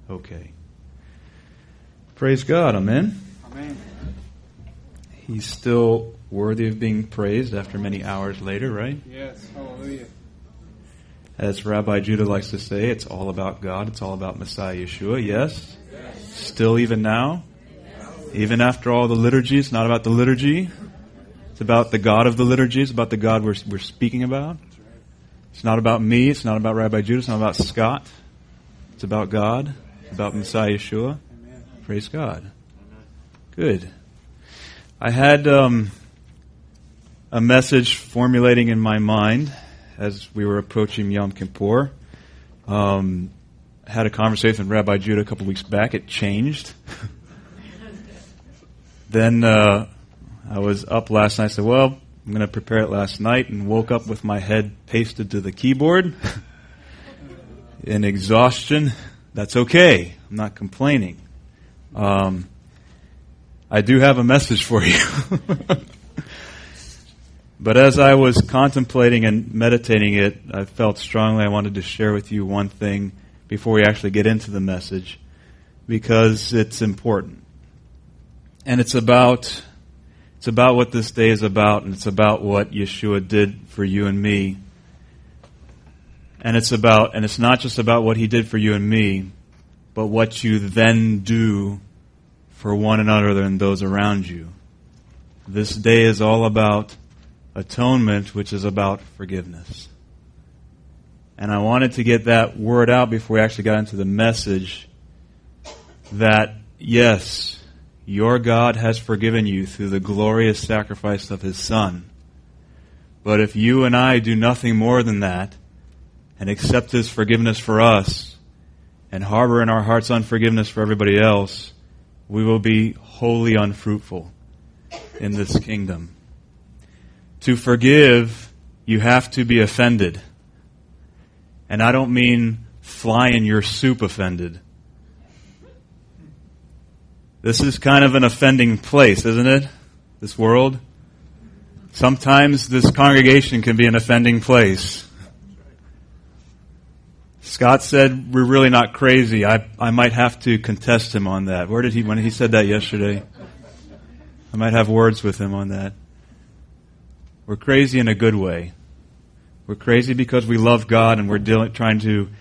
Okay. Praise God. Amen. Amen. He's still worthy of being praised after many hours later, right? Yes. Hallelujah. As Rabbi Judah likes to say, it's all about God. It's all about Messiah Yeshua. Yes? Still even now? Even after all the liturgy, it's not about the liturgy. It's about the God of the liturgy. It's about the God we're speaking about. It's not about me. It's not about Rabbi Judah. It's not about Scott. It's about God. It's about Messiah Yeshua. Amen. Praise God. Good. I had a message formulating in my mind as we were approaching Yom Kippur. Had a conversation with Rabbi Judah a couple weeks back. It changed. Then I was up last night. I said, well, I'm going to prepare it last night, and woke up with my head pasted to the keyboard in exhaustion. That's okay. I'm not complaining. I do have a message for you. But as I was contemplating and meditating it, I felt strongly I wanted to share with you one thing before we actually get into the message, because it's important. And it's about what this day is about, and it's about what Yeshua did for you and me. And it's not just about what He did for you and me, but what you then do for one another and those around you. This day is all about atonement, which is about forgiveness. And I wanted to get that word out before we actually got into the message, that yes, your God has forgiven you through the glorious sacrifice of His Son. But if you and I do nothing more than that, and accept His forgiveness for us, and harbor in our hearts unforgiveness for everybody else, we will be wholly unfruitful in this kingdom. To forgive, you have to be offended. And I don't mean fly in your soup offended. This is kind of an offending place, isn't it? This world. Sometimes this congregation can be an offending place. Scott said we're really not crazy. I might have to contest him on that. When he said that yesterday? I might have words with him on that. We're crazy in a good way. We're crazy because we love God and we're trying to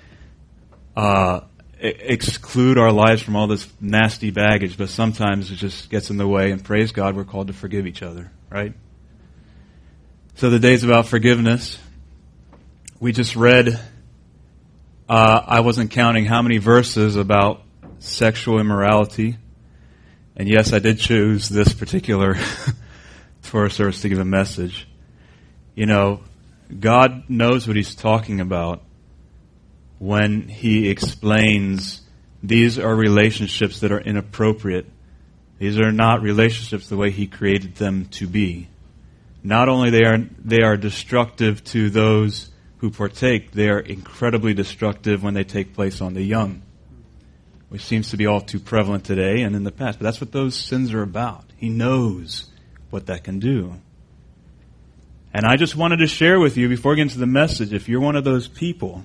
exclude our lives from all this nasty baggage, but sometimes it just gets in the way, and praise God, we're called to forgive each other, right? So the day's about forgiveness. We just read, I wasn't counting how many verses about sexual immorality, and yes, I did choose this particular Torah service to give a message. You know, God knows what He's talking about when He explains these are relationships that are inappropriate. These are not relationships the way He created them to be. Not only they are destructive to those who partake, they are incredibly destructive when they take place on the young, which seems to be all too prevalent today and in the past. But that's what those sins are about. He knows what that can do. And I just wanted to share with you, before we get into the message, if you're one of those people,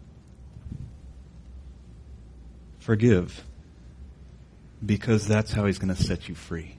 forgive. Because that's how He's going to set you free.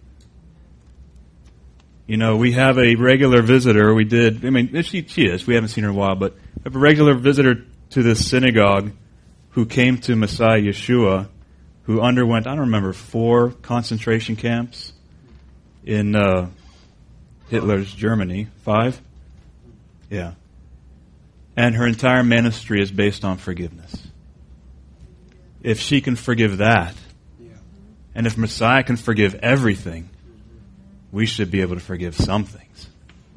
You know, we have a regular visitor. She is. We haven't seen her in a while, but we have a regular visitor to this synagogue who came to Messiah Yeshua, who underwent, 4 concentration camps in Hitler's Germany. 5? Yeah. And her entire ministry is based on forgiveness. If she can forgive that, and if Messiah can forgive everything, we should be able to forgive some things.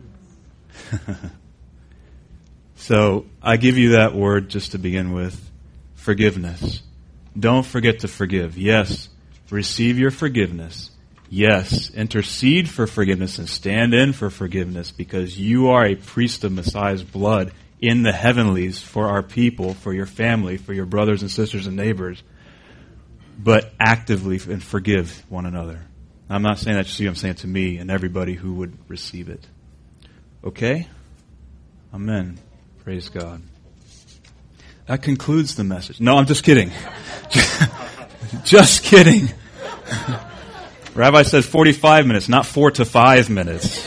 So I give you that word just to begin with. Forgiveness. Don't forget to forgive. Yes, receive your forgiveness. Yes, intercede for forgiveness and stand in for forgiveness, because you are a priest of Messiah's blood in the heavenlies for our people, for your family, for your brothers and sisters and neighbors. But actively and forgive one another. I'm not saying that to you, I'm saying it to me and everybody who would receive it. Okay? Amen. Praise God. That concludes the message. No, I'm just kidding. Just kidding. Rabbi said 45 minutes, not 4 to 5 minutes.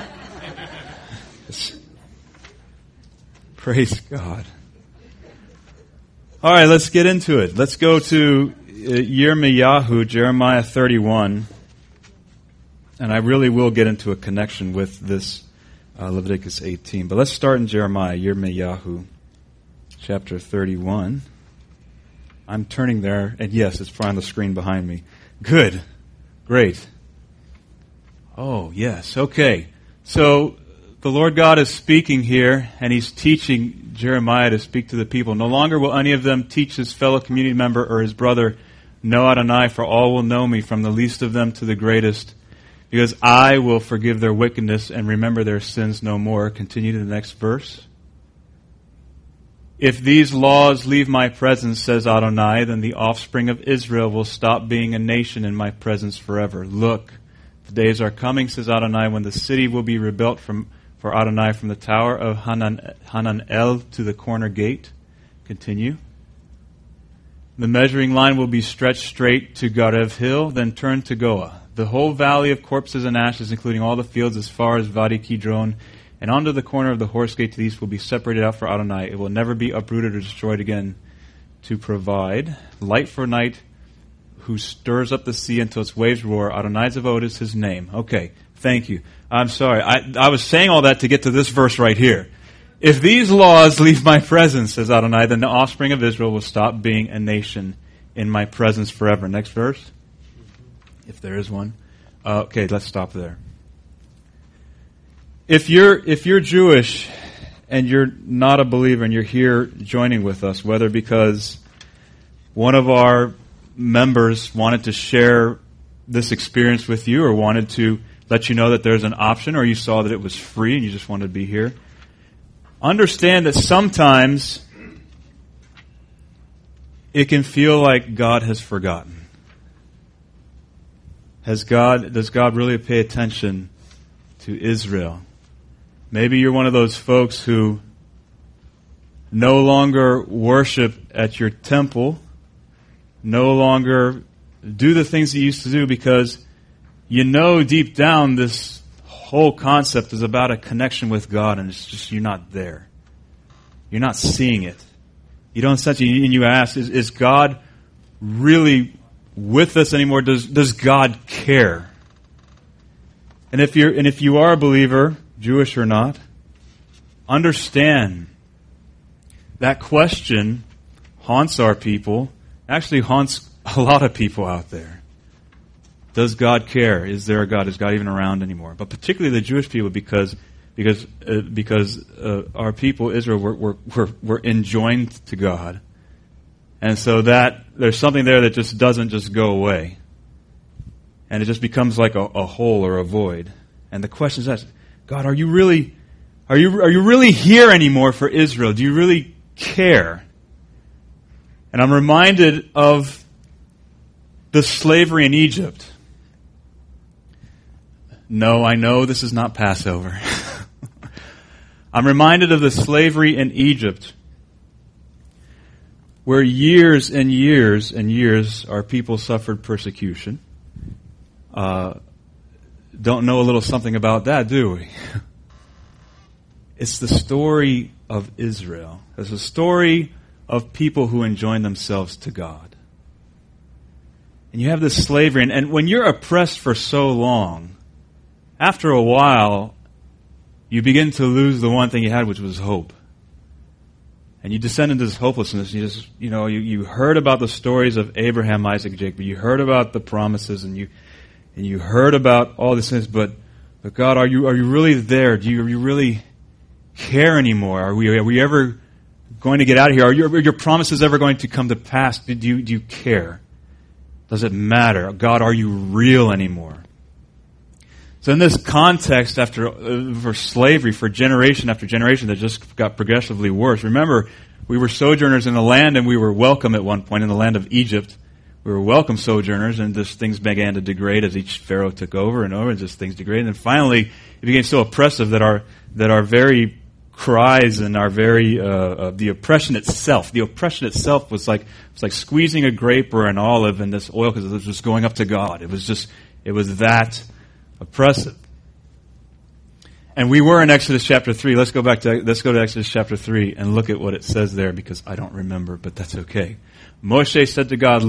Praise God. All right, let's get into it. Let's go to Yirmiyahu, Jeremiah 31. And I really will get into a connection with this Leviticus 18. But let's start in Jeremiah, Yirmiyahu, chapter 31. I'm turning there, and yes, it's on the screen behind me. Good. Great. Oh, yes. Okay. So the Lord God is speaking here, and He's teaching Jeremiah to speak to the people. No longer will any of them teach his fellow community member or his brother, know Adonai, for all will know me, from the least of them to the greatest, because I will forgive their wickedness and remember their sins no more. Continue to the next verse. If these laws leave my presence, says Adonai, then the offspring of Israel will stop being a nation in my presence forever. Look, the days are coming, says Adonai, when the city will be rebuilt for Adonai from the tower of Hananel to the corner gate. Continue. The measuring line will be stretched straight to Garev Hill, then turn to Goa. The whole valley of corpses and ashes, including all the fields as far as Vadi Kidron, and onto the corner of the horse gate to the east, will be separated out for Adonai. It will never be uprooted or destroyed again, to provide light for night, who stirs up the sea until its waves roar. Adonai Zavod is his name. Okay, thank you. I'm sorry. I was saying all that to get to this verse right here. If these laws leave my presence, says Adonai, then the offspring of Israel will stop being a nation in my presence forever. Next verse. If there is one. Okay, let's stop there. If you're Jewish and you're not a believer and you're here joining with us, whether because one of our members wanted to share this experience with you or wanted to let you know that there's an option, or you saw that it was free and you just wanted to be here, understand that sometimes it can feel like God has forgotten. Does God really pay attention to Israel? Maybe you're one of those folks who no longer worship at your temple, no longer do the things you used to do because you know deep down this whole concept is about a connection with God, and it's just you're not there. You're not seeing it. You don't sense it, and you ask, is God really with us anymore? Does God care? And if you are a believer, Jewish or not, understand that question haunts our people, actually haunts a lot of people out there. Does God care? Is there a God? Is God even around anymore? But particularly the Jewish people, because our people, Israel, were enjoined to God. And so that there's something there that just doesn't just go away. And it just becomes like a hole or a void. And the question is that, God, are you really here anymore for Israel? Do you really care? And I'm reminded of the slavery in Egypt. No, I know this is not Passover. I'm reminded of the slavery in Egypt, where years and years and years our people suffered persecution. Don't know a little something about that, do we? It's the story of Israel. It's a story of people who enjoin themselves to God. And you have this slavery, and when you're oppressed for so long, after a while, you begin to lose the one thing you had, which was hope. And you descend into this hopelessness. You heard about the stories of Abraham, Isaac, Jacob. You heard about the promises, and you heard about all these things. But God, are you really there? Do you really care anymore? Are we ever going to get out of here? Are your promises ever going to come to pass? Do you care? Does it matter? God, are you real anymore? So in this context, for slavery, for generation after generation, that just got progressively worse. Remember, we were sojourners in the land, and we were welcome at one point in the land of Egypt. We were welcome sojourners, and just things began to degrade as each pharaoh took over, and just things degraded. And finally, it became so oppressive that our very cries and our very the oppression itself. The oppression itself was like squeezing a grape or an olive in this oil because it was just going up to God. It was that oppressive. And we were in Exodus chapter 3. Let's go to Exodus chapter 3 and look at what it says there, because I don't remember, but that's okay. Moshe said to God,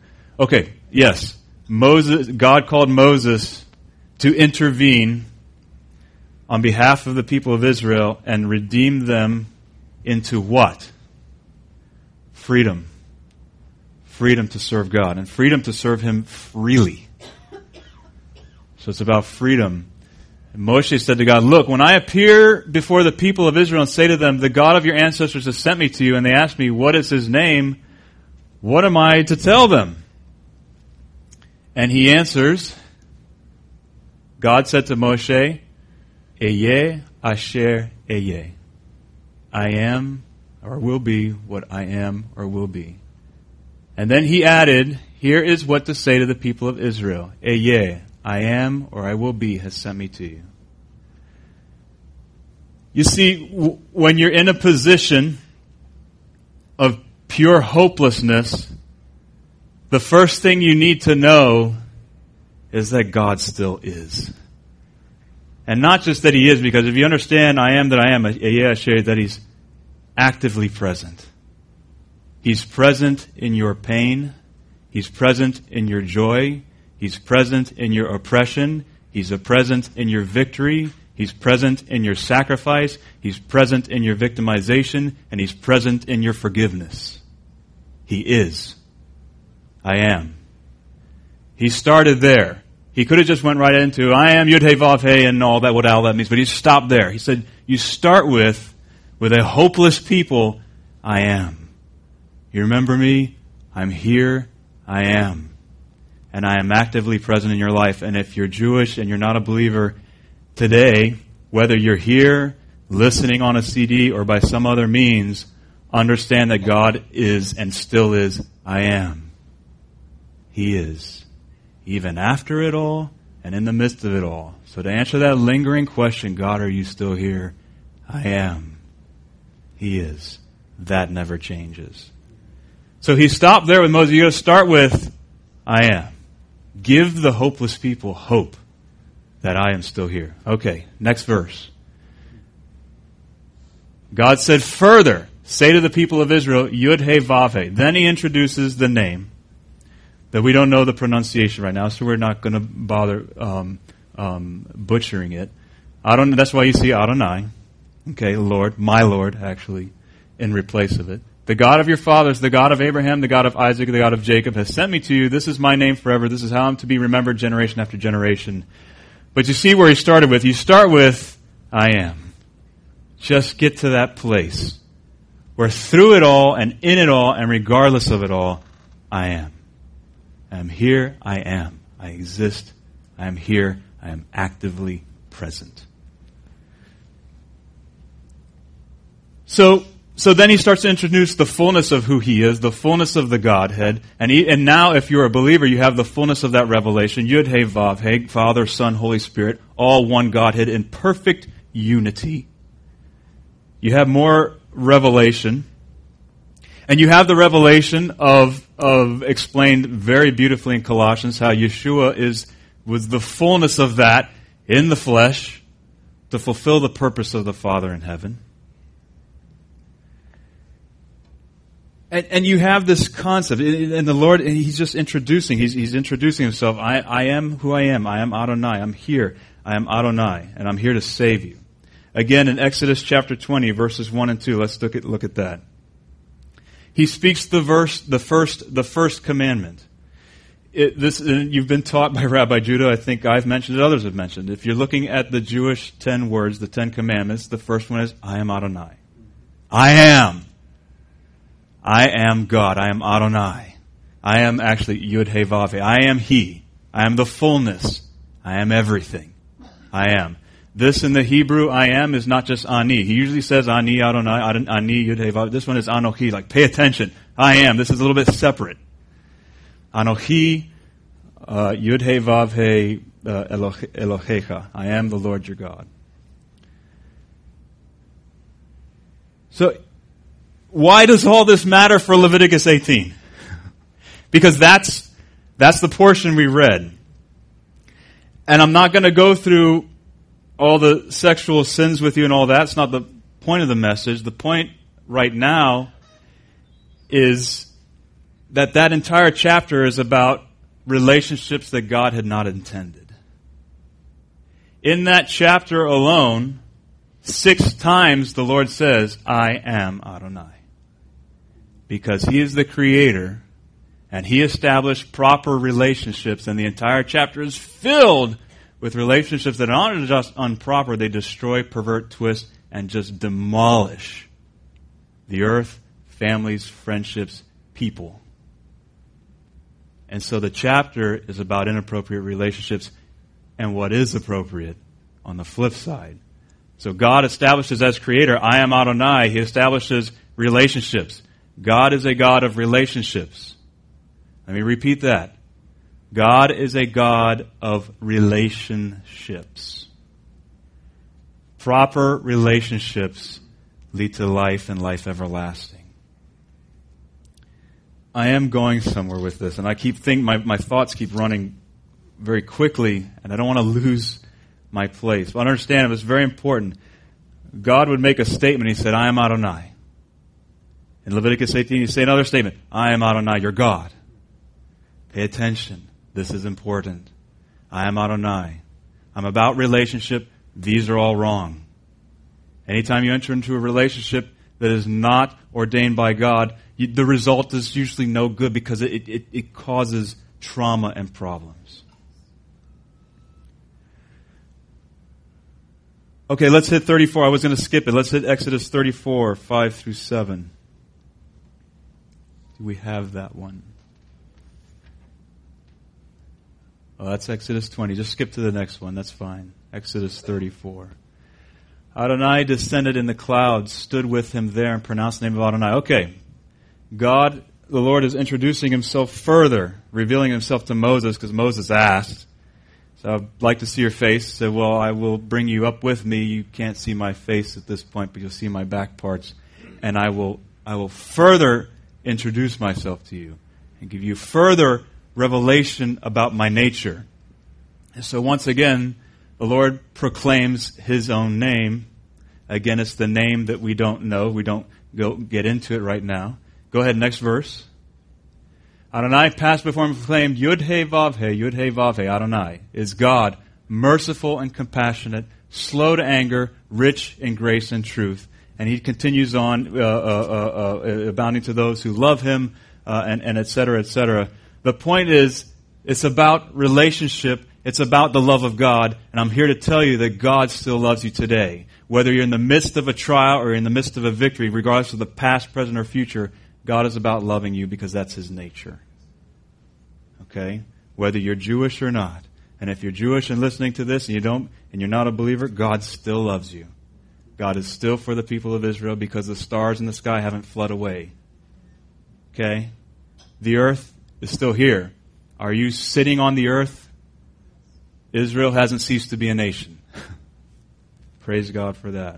God called Moses to intervene on behalf of the people of Israel and redeem them into what? Freedom. Freedom to serve God and freedom to serve Him freely. So it's about freedom. And Moshe said to God, look, when I appear before the people of Israel and say to them, the God of your ancestors has sent me to you, and they ask me, what is His name? What am I to tell them? And he answers, God said to Moshe, Eyeh asher eyeh. I am or will be what I am or will be. And then he added, here is what to say to the people of Israel. Eyeh, I am or I will be has sent me to you. You see, when you're in a position of pure hopelessness, the first thing you need to know is that God still is. And not just that He is, because if you understand I am that I am, that He's actively present. He's present in your pain. He's present in your joy. He's present in your oppression. He's present in your victory. He's present in your sacrifice. He's present in your victimization. And He's present in your forgiveness. He is. I am. He started there. He could have just went right into, I am Yud Hey Vav Hey and all that means, but he stopped there. He said, you start with a hopeless people, I am. You remember me? I'm here. I am. And I am actively present in your life. And if you're Jewish and you're not a believer today, whether you're here, listening on a CD, or by some other means, understand that God is and still is, I am. He is. Even after it all and in the midst of it all. So to answer that lingering question, God, are you still here? I am. He is. That never changes. So he stopped there with Moses. You got to start with, I am. Give the hopeless people hope that I am still here. Okay, next verse. God said, further, say to the people of Israel, Yud Hey Vav Hey. Then he introduces the name that we don't know the pronunciation right now, so we're not going to bother butchering it. That's why you see Adonai, okay, Lord, my Lord, actually, in replace of it. The God of your fathers, the God of Abraham, the God of Isaac, the God of Jacob, has sent me to you. This is my name forever. This is how I'm to be remembered generation after generation. But you see where he started with. You start with, I am. Just get to that place where through it all and in it all and regardless of it all, I am. I am here, I am. I exist, I am here, I am actively present. So then he starts to introduce the fullness of who he is, the fullness of the Godhead. And now if you're a believer, you have the fullness of that revelation. Yud Hey Vav Hey, Father, Son, Holy Spirit, all one Godhead in perfect unity. You have more revelation. And you have the revelation of explained very beautifully in Colossians how Yeshua was the fullness of that in the flesh to fulfill the purpose of the Father in heaven. And you have this concept, and the Lord, He's just introducing, He's introducing Himself. I am who I am. I am Adonai. I'm here. I am Adonai, and I'm here to save you. Again, in Exodus chapter 20, verses 1 and 2, let's look at that. He speaks the first commandment. You've been taught by Rabbi Judah. I think I've mentioned it. Others have mentioned. If you're looking at the Jewish 10 words, the 10 commandments, the first one is, I am Adonai. I am. I am God. I am Adonai. I am actually Yud Hey Vav Hey. I am He. I am the fullness. I am everything. I am. This in the Hebrew, I am, is not just Ani. He usually says Ani Adonai, Ani Yud Hey Vav. This one is Anochi. Like, pay attention. I am. This is a little bit separate. Anochi, Yud Hey Vav Hey, Elohecha. I am the Lord your God. So, why does all this matter for Leviticus 18? Because that's the portion we read. And I'm not going to go through all the sexual sins with you and all that. It's not the point of the message. The point right now is that entire chapter is about relationships that God had not intended. In that chapter alone, 6 times the Lord says, I am Adonai. Because He is the Creator, and He established proper relationships, and the entire chapter is filled with relationships that are not just improper, they destroy, pervert, twist, and just demolish the earth, families, friendships, people. And so the chapter is about inappropriate relationships and what is appropriate on the flip side. So God establishes as Creator, I am Adonai. He establishes relationships. God is a God of relationships. Let me repeat that. God is a God of relationships. Proper relationships lead to life and life everlasting. I am going somewhere with this, and I keep thinking, my thoughts keep running very quickly, and I don't want to lose my place. But understand, it was very important. God would make a statement. He said, I am Adonai. In Leviticus 18, you say another statement. I am Adonai, your God. Pay attention. This is important. I am Adonai. I'm about relationship. These are all wrong. Anytime you enter into a relationship that is not ordained by God, the result is usually no good because it causes trauma and problems. Okay, let's hit 34. I was going to skip it. Let's hit Exodus 34, 5 through 7. Do we have that one? Oh, that's Exodus 20. Just skip to the next one. That's fine. Exodus 34. Adonai descended in the clouds, stood with him there, and pronounced the name of Adonai. Okay. God, the Lord, is introducing Himself further, revealing Himself to Moses, because Moses asked. So I'd like to see your face. He said, well, I will bring you up with me. You can't see my face at this point, but you'll see my back parts. And I will further introduce myself to you and give you further revelation about my nature. And so once again, the Lord proclaims His own name. Again, it's the name that we don't know. We don't get into it right now. Go ahead, next verse. Adonai passed before him and proclaimed, Yud-Heh-Vav-Heh, Yud-Heh-Vav-Heh, Adonai is God, merciful and compassionate, slow to anger, rich in grace and truth. And he continues on, abounding to those who love Him, and et cetera, et cetera. The point is, it's about relationship. It's about the love of God. And I'm here to tell you that God still loves you today. Whether you're in the midst of a trial or in the midst of a victory, regardless of the past, present, or future, God is about loving you because that's His nature. Okay? Whether you're Jewish or not. And if you're Jewish and listening to this and you're not a believer, God still loves you. God is still for the people of Israel because the stars in the sky haven't fled away. Okay? The earth is still here. Are you sitting on the earth? Israel hasn't ceased to be a nation. Praise God for that.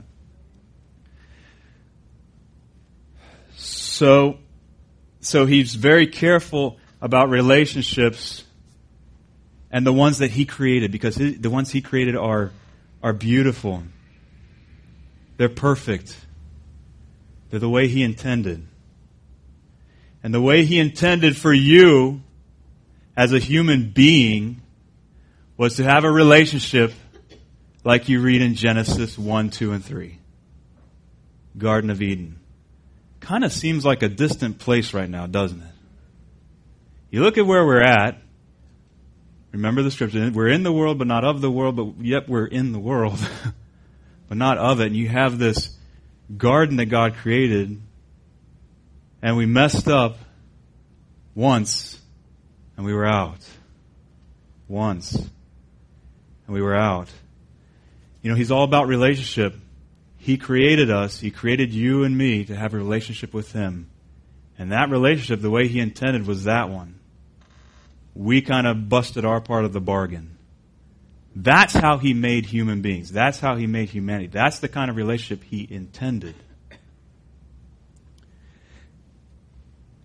So He's very careful about relationships and the ones that He created, because the ones He created are beautiful. They're perfect. They're the way He intended. And the way He intended for you as a human being was to have a relationship like you read in Genesis 1, 2, and 3. Garden of Eden. Kind of seems like a distant place right now, doesn't it? You look at where we're at. Remember the scripture. We're in the world, but not of the world, but yet we're in the world. But not of it. And you have this garden that God created, and we messed up once, and we were out. Once, and we were out. You know, He's all about relationship. He created us. He created you and me to have a relationship with Him. And that relationship, the way He intended, was that one. We kind of busted our part of the bargain. That's how He made human beings. That's how He made humanity. That's the kind of relationship He intended.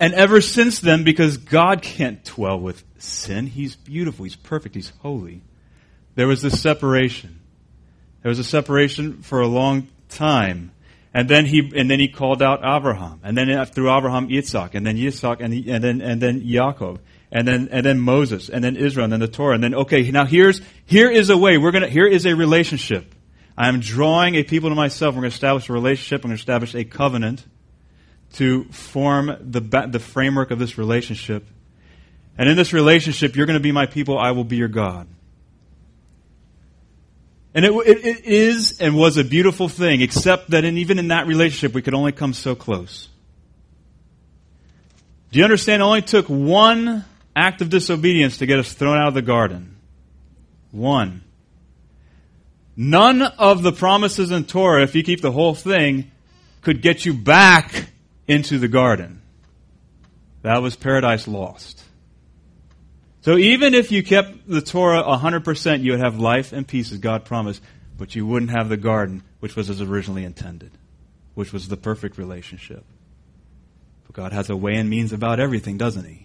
And ever since then, because God can't dwell with sin, He's beautiful, He's perfect, He's holy, there was this separation. There was a separation for a long time. And then he called out Abraham. And then through Abraham, Yitzhak. And then Yitzhak, and then Yaakov. And then Moses. And then Israel. And then the Torah. And then, okay, now here is a way. Here is a relationship. I am drawing a people to myself. We're going to establish a relationship. I'm going to establish a covenant to form the framework of this relationship. And in this relationship, you're going to be my people. I will be your God. And it is and was a beautiful thing, except that even in that relationship, we could only come so close. Do you understand? It only took one act of disobedience to get us thrown out of the garden. One. None of the promises in Torah, if you keep the whole thing, could get you back into the garden. That was paradise lost. So even if you kept the Torah 100%, you would have life and peace as God promised, but you wouldn't have the garden, which was as originally intended, which was the perfect relationship. But God has a way and means about everything, doesn't He?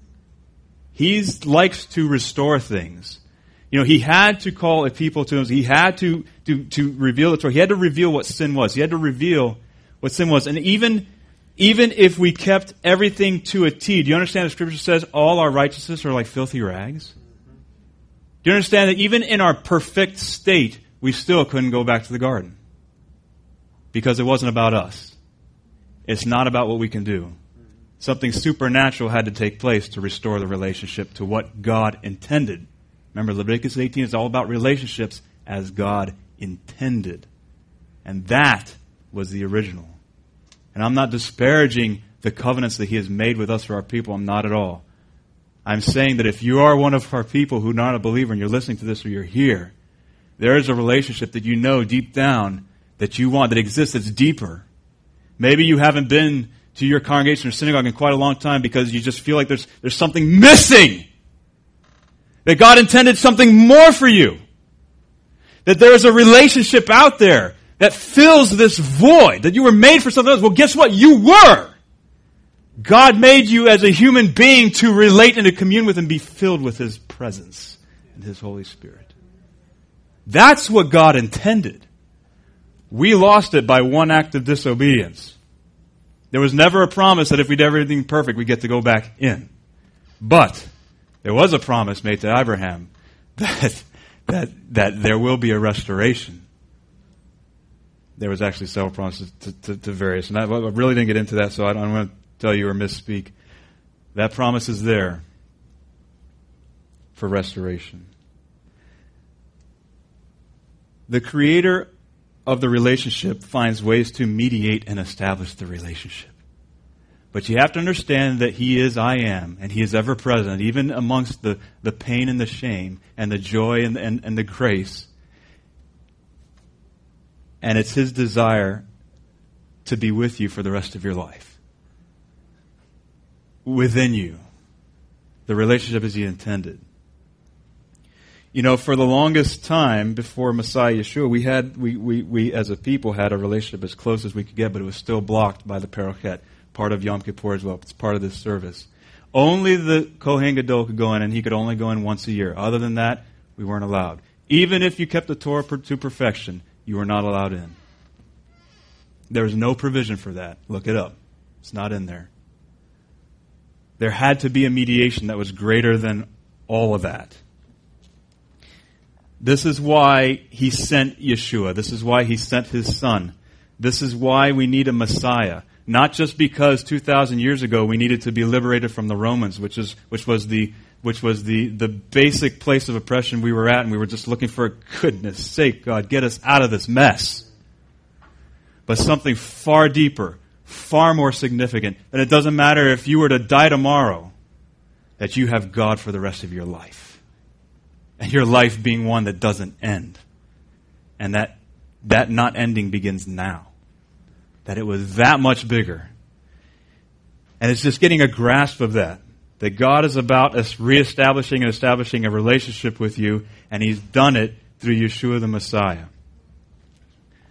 He likes to restore things. You know, He had to call a people to Him. He had to reveal the Torah. He had to reveal what sin was. He had to reveal what sin was. And even if we kept everything to a T, do you understand the Scripture says all our righteousness are like filthy rags? Do you understand that even in our perfect state, we still couldn't go back to the garden? Because it wasn't about us. It's not about what we can do. Something supernatural had to take place to restore the relationship to what God intended. Remember, Leviticus 18 is all about relationships as God intended. And that was the original. And I'm not disparaging the covenants that He has made with us for our people. I'm not at all. I'm saying that if you are one of our people who are not a believer and you're listening to this or you're here, there is a relationship that you know deep down that you want, that exists, that's deeper. Maybe you haven't been to your congregation or synagogue in quite a long time because you just feel like there's something missing. That God intended something more for you. That there is a relationship out there that fills this void, that you were made for something else. Well, guess what? You were. God made you as a human being to relate and to commune with and be filled with His presence and His Holy Spirit. That's what God intended. We lost it by one act of disobedience. There was never a promise that if we did everything perfect, we'd get to go back in. But there was a promise made to Abraham that there will be a restoration. There was actually several promises to various. And I really didn't get into that, so I don't want to tell you or misspeak. That promise is there for restoration. The creator of the relationship finds ways to mediate and establish the relationship. But you have to understand that He is I am, and He is ever present, even amongst the pain and the shame, and the joy and the grace. And it's His desire to be with you for the rest of your life. Within you. The relationship as He intended. You know, for the longest time before Messiah Yeshua, we as a people had a relationship as close as we could get, but it was still blocked by the Parochet, part of Yom Kippur as well. It's part of this service. Only the Kohen Gadol could go in, and he could only go in once a year. Other than that, we weren't allowed. Even if you kept the Torah to perfection, you were not allowed in. There was no provision for that. Look it up. It's not in there. There had to be a mediation that was greater than all of that. This is why He sent Yeshua. This is why He sent His Son. This is why we need a Messiah. Not just because 2,000 years ago we needed to be liberated from the Romans, which was the basic place of oppression we were at, and we were just looking for, goodness sake, God, get us out of this mess. But something far deeper, far more significant, that it doesn't matter if you were to die tomorrow, that you have God for the rest of your life. And your life being one that doesn't end. And that not ending begins now. That it was that much bigger. And it's just getting a grasp of that. That God is about us reestablishing and establishing a relationship with you, and He's done it through Yeshua the Messiah.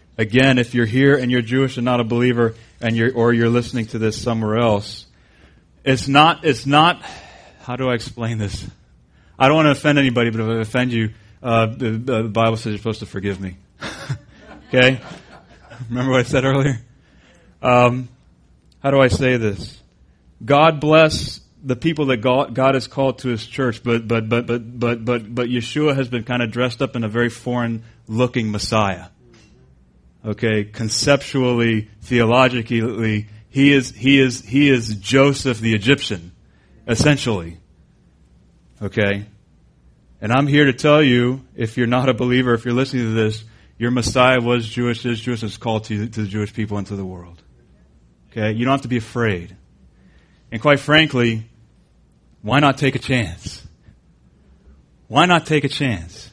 Again, if you're here and you're Jewish and not a believer, or you're listening to this somewhere else, It's not, how do I explain this? I don't want to offend anybody, but if I offend you, the Bible says you're supposed to forgive me. Okay? Remember what I said earlier? How do I say this? God bless the people that God has called to His church, but Yeshua has been kind of dressed up in a very foreign-looking Messiah. Okay, conceptually, theologically, he is Joseph the Egyptian, essentially. Okay, and I'm here to tell you, if you're not a believer, if you're listening to this, your Messiah was Jewish, is Jewish, is called to the Jewish people and to the world. Okay, you don't have to be afraid. And quite frankly, why not take a chance? Why not take a chance?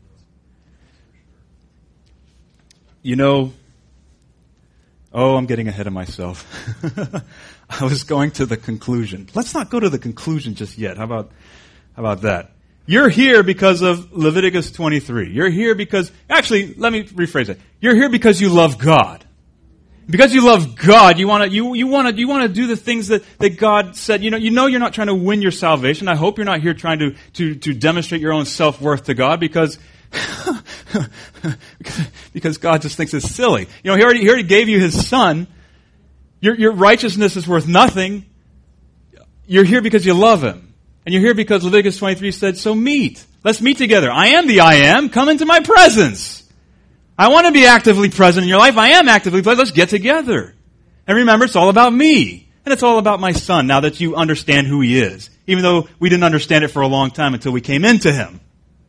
You know, I'm getting ahead of myself. I was going to the conclusion. Let's not go to the conclusion just yet. How about that? You're here because of Leviticus 23. You're here because, actually, let me rephrase it. You're here because you love God. Because you love God, you want to do the things that God said. You know you're not trying to win your salvation. I hope you're not here trying to demonstrate your own self-worth to God because God just thinks it's silly. You know, He already gave you His Son. Your righteousness is worth nothing. You're here because you love Him. And you're here because Leviticus 23 said, so meet. Let's meet together. I am the I am. Come into my presence. I want to be actively present in your life. I am actively present. Let's get together. And remember, it's all about me. And it's all about my Son, now that you understand who He is. Even though we didn't understand it for a long time until we came into Him.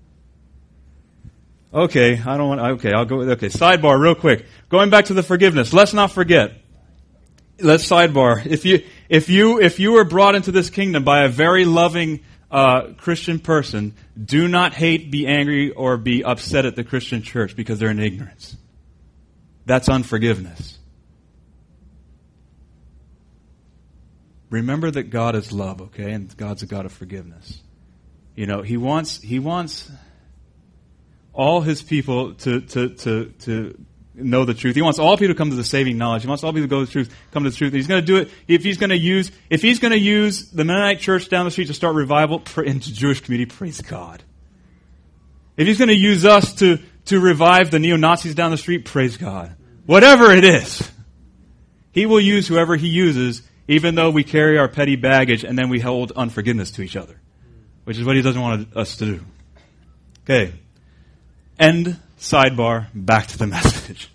Okay, sidebar real quick. Going back to the forgiveness. Let's not forget. Let's sidebar. If you were brought into this kingdom by a very loving Christian person, do not hate, be angry, or be upset at the Christian church because they're in ignorance. That's unforgiveness. Remember that God is love, okay? And God's a God of forgiveness. You know, He wants all His people to know the truth. He wants all people to come to the saving knowledge. He wants all people to go to the truth, come to the truth. He's going to do it if he's going to use the Mennonite church down the street to start revival in the Jewish community. Praise God. If He's going to use us to revive the neo-Nazis down the street, praise God. Whatever it is, He will use whoever He uses, even though we carry our petty baggage and then we hold unforgiveness to each other, which is what He doesn't want us to do. Okay. End sidebar. Back to the message.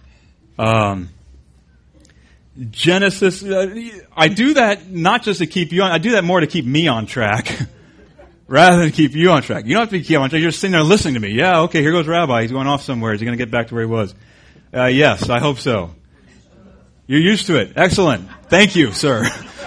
Genesis. I do that not just to keep you on. I do that more to keep me on track, rather than keep you on track. You don't have to keep on track. You're just sitting there listening to me. Yeah, okay. Here goes Rabbi. He's going off somewhere. Is he going to get back to where he was? Yes, I hope so. You're used to it. Excellent. Thank you, sir.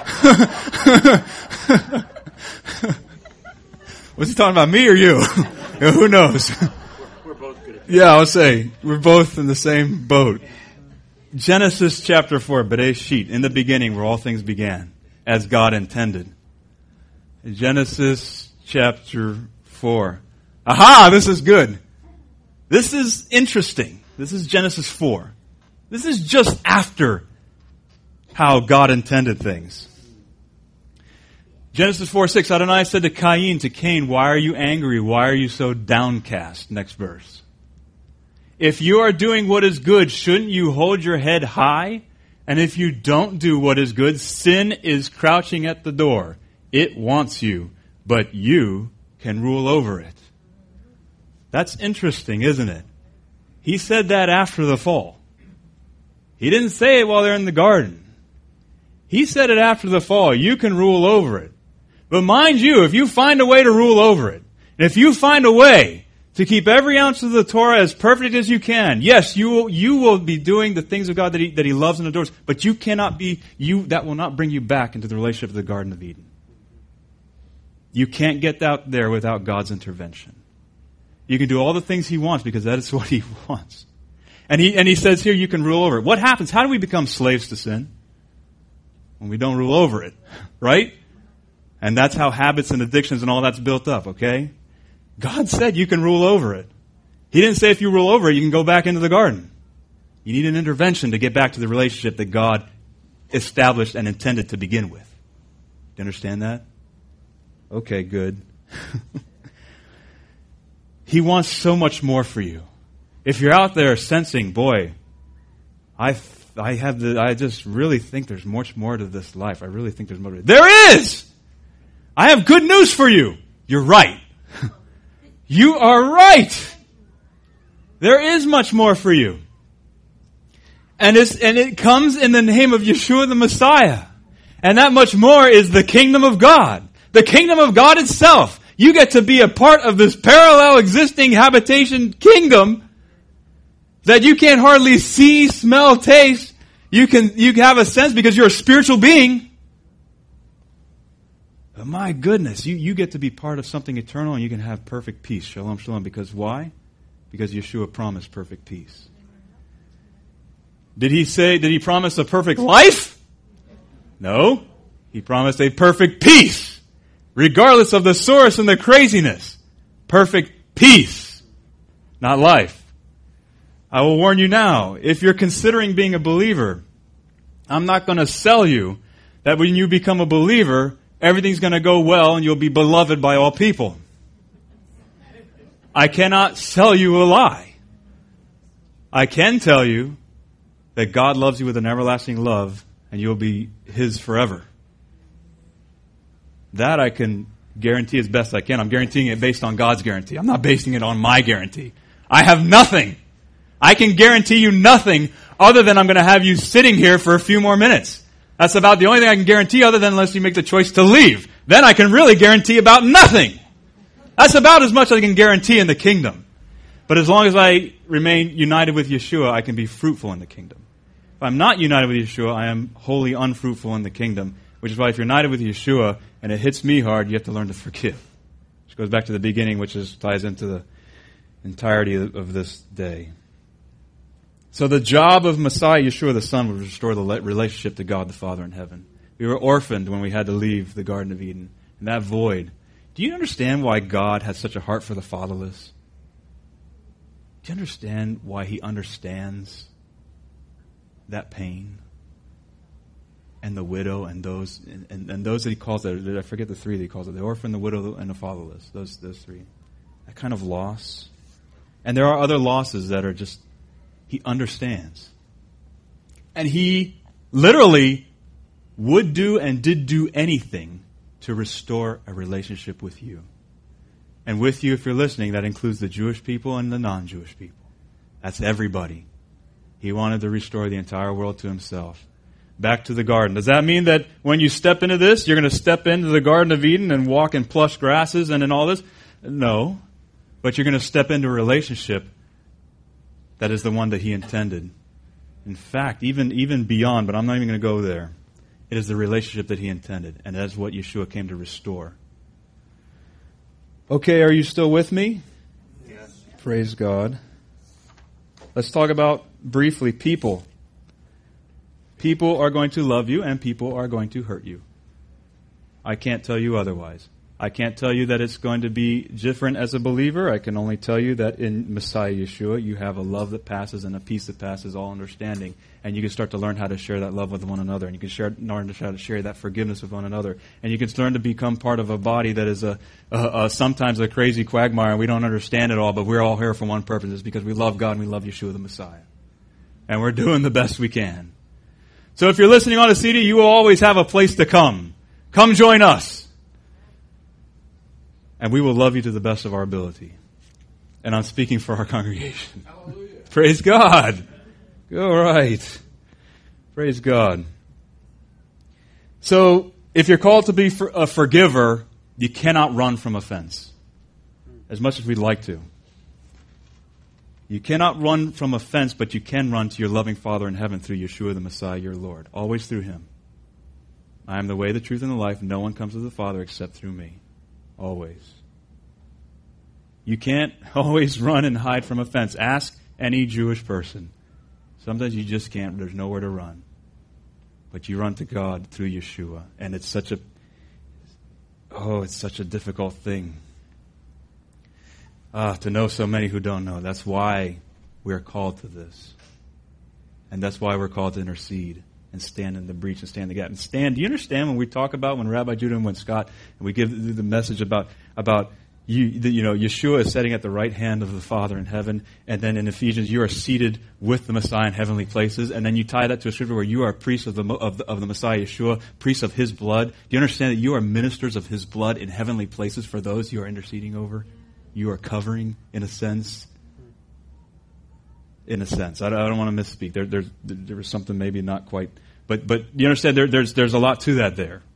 Was he talking about me or you? Who knows? Yeah, I'll say, we're both in the same boat. Genesis chapter 4, Bereshit, in the beginning where all things began, as God intended. Genesis chapter 4. Aha, this is good. This is interesting. This is Genesis 4. This is just after how God intended things. Genesis 4:6, Adonai said to Cain, why are you angry? Why are you so downcast? Next verse. If you are doing what is good, shouldn't you hold your head high? And if you don't do what is good, sin is crouching at the door. It wants you, but you can rule over it. That's interesting, isn't it? He said that after the fall. He didn't say it while they're in the garden. He said it after the fall. You can rule over it. But mind you, if you find a way to rule over it, and if you find a way to keep every ounce of the Torah as perfect as you can, yes, you will be doing the things of God that He loves and adores, but you cannot be, that will not bring you back into the relationship of the Garden of Eden. You can't get out there without God's intervention. You can do all the things He wants because that is what He wants. And He says here, you can rule over it. What happens? How do we become slaves to sin? When we don't rule over it, right? And that's how habits and addictions and all that's built up, okay? God said you can rule over it. He didn't say if you rule over it, you can go back into the garden. You need an intervention to get back to the relationship that God established and intended to begin with. you understand that? Okay, good. He wants so much more for you. If you're out there sensing, boy, I just really think there's much more to this life. I really think there's more to it. There is! I have good news for you. You're right. You are right. There is much more for you. And it comes in the name of Yeshua the Messiah. And that much more is the kingdom of God. The kingdom of God itself. You get to be a part of this parallel existing habitation kingdom that you can't hardly see, smell, taste. You have a sense because you're a spiritual being. But my goodness, you get to be part of something eternal and you can have perfect peace. Shalom, shalom. Because why? Because Yeshua promised perfect peace. Did he promise a perfect life? No. He promised a perfect peace. Regardless of the source and the craziness. Perfect peace. Not life. I will warn you now, if you're considering being a believer, I'm not going to sell you that when you become a believer, everything's going to go well and you'll be beloved by all people. I cannot sell you a lie. I can tell you that God loves you with an everlasting love and you'll be His forever. That I can guarantee as best I can. I'm guaranteeing it based on God's guarantee. I'm not basing it on my guarantee. I have nothing. I can guarantee you nothing other than I'm going to have you sitting here for a few more minutes. That's about the only thing I can guarantee other than unless you make the choice to leave. Then I can really guarantee about nothing. That's about as much as I can guarantee in the kingdom. But as long as I remain united with Yeshua, I can be fruitful in the kingdom. If I'm not united with Yeshua, I am wholly unfruitful in the kingdom. Which is why if you're united with Yeshua and it hits me hard, you have to learn to forgive. Which goes back to the beginning, which ties into the entirety of this day. So the job of Messiah, Yeshua the Son, was to restore the relationship to God the Father in heaven. We were orphaned when we had to leave the Garden of Eden. And that void. Do you understand why God has such a heart for the fatherless? Do you understand why He understands that pain? And the widow and those that He calls it, I forget the three that He calls it, the orphan, the widow, and the fatherless. Those three. That kind of loss. And there are other losses that are just, He understands. And He literally would do and did do anything to restore a relationship with you. And with you, if you're listening, that includes the Jewish people and the non-Jewish people. That's everybody. He wanted to restore the entire world to Himself. Back to the garden. Does that mean that when you step into this, you're going to step into the Garden of Eden and walk in plush grasses and in all this? No. But you're going to step into a relationship that is the one that He intended. In fact, even beyond, but I'm not even going to go there. It is the relationship that He intended, and that's what Yeshua came to restore. Okay, are you still with me? Yes. Praise God. Let's talk about, briefly, people. People are going to love you, and people are going to hurt you. I can't tell you otherwise. I can't tell you that it's going to be different as a believer. I can only tell you that in Messiah Yeshua, you have a love that passes and a peace that passes all understanding. And you can start to learn how to share that love with one another. And you can learn how to share that forgiveness with one another. And you can learn to become part of a body that is sometimes a crazy quagmire, and we don't understand it all, but we're all here for one purpose. It's because we love God and we love Yeshua the Messiah. And we're doing the best we can. So if you're listening on a CD, you will always have a place to come. Come join us. And we will love you to the best of our ability. And I'm speaking for our congregation. Hallelujah. Praise God. All right. Praise God. So, if you're called to be a forgiver, you cannot run from offense. As much as we'd like to. You cannot run from offense, but you can run to your loving Father in heaven through Yeshua the Messiah, your Lord. Always through Him. I am the way, the truth, and the life. No one comes to the Father except through me. Always. You can't always run and hide from offense. Ask any Jewish person. Sometimes you just can't. There's nowhere to run. But you run to God through Yeshua. And it's such a difficult thing. To know so many who don't know. That's why we're called to this. And that's why we're called to intercede and stand in the breach and stand in the gap. And stand, do you understand when we talk about, when Rabbi Judah and when Scott, and we give the message about Yeshua is sitting at the right hand of the Father in heaven, and then in Ephesians you are seated with the Messiah in heavenly places, and then you tie that to a scripture where you are priests of the Messiah Yeshua, priests of His blood. Do you understand that you are ministers of His blood in heavenly places for those you are interceding over? You are covering, in a sense. In a sense, I don't want to misspeak. There was something maybe not quite, but you understand there's a lot to that there.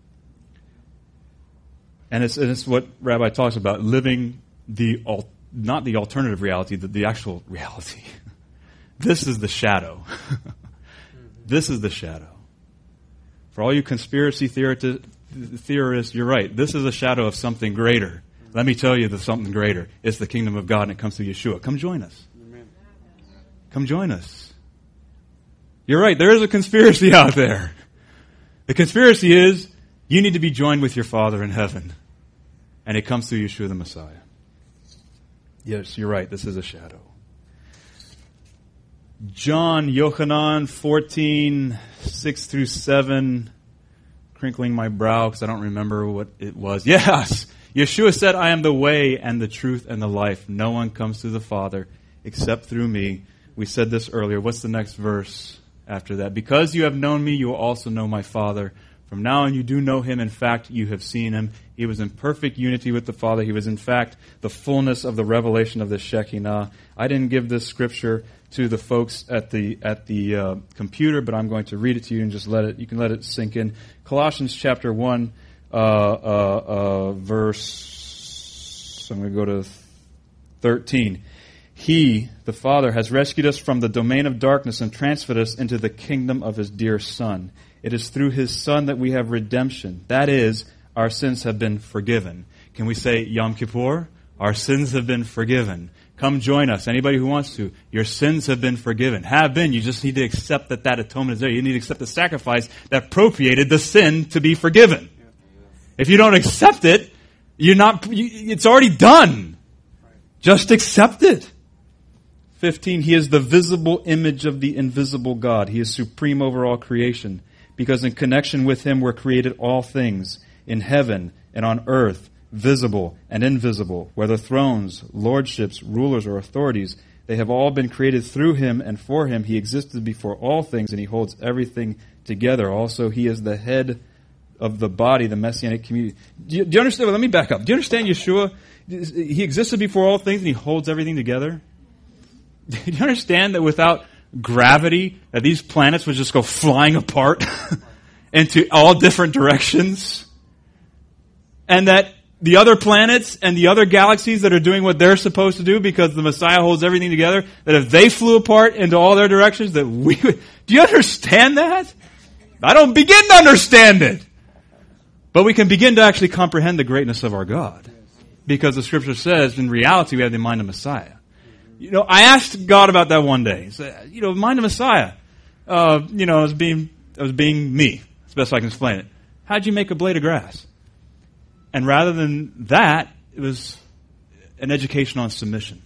And it's what Rabbi talks about, living not the alternative reality, the actual reality. This is the shadow. This is the shadow. For all you conspiracy theorists, you're right. This is a shadow of something greater. Let me tell you, there's something greater. It's the kingdom of God, and it comes through Yeshua. Come join us. Amen. Come join us. You're right. There is a conspiracy out there. The conspiracy is you need to be joined with your Father in heaven. And it comes through Yeshua the Messiah. Yes, you're right. This is a shadow. John, Yochanan 14, 6 through 7. Crinkling my brow because I don't remember what it was. Yes! Yeshua said, I am the way and the truth and the life. No one comes to the Father except through me. We said this earlier. What's the next verse after that? Because you have known me, you will also know my Father. From now on you do know Him. In fact, you have seen Him. He was in perfect unity with the Father. He was in fact the fullness of the revelation of the Shekinah. I didn't give this scripture to the folks at the computer, but I'm going to read it to you and just you can let it sink in. Colossians chapter 1, verse, I'm going to go to 13. He, the Father, has rescued us from the domain of darkness and transferred us into the kingdom of His dear Son. It is through His Son that we have redemption. That is, our sins have been forgiven. Can we say Yom Kippur? Our sins have been forgiven. Come join us. Anybody who wants to. Your sins have been forgiven. Have been. You just need to accept that atonement is there. You need to accept the sacrifice that propitiated the sin to be forgiven. If you don't accept it, it's already done. Just accept it. 15, He is the visible image of the invisible God. He is supreme over all creation. Because in connection with Him were created all things, in heaven and on earth, visible and invisible, whether thrones, lordships, rulers, or authorities. They have all been created through Him and for Him. He existed before all things, and He holds everything together. Also, He is the head of the body, the Messianic community. Do you understand? Well, let me back up. Do you understand Yeshua? He existed before all things, and He holds everything together. Do you understand that without gravity, that these planets would just go flying apart into all different directions? And that the other planets and the other galaxies that are doing what they're supposed to do because the Messiah holds everything together, that if they flew apart into all their directions, that we would... Do you understand that? I don't begin to understand it. But we can begin to actually comprehend the greatness of our God. Because the Scripture says, in reality, we have the mind of Messiah. I asked God about that one day. He said, mind of Messiah. I was being me. That's the best I can explain it. How'd you make a blade of grass? And rather than that, it was an education on submission.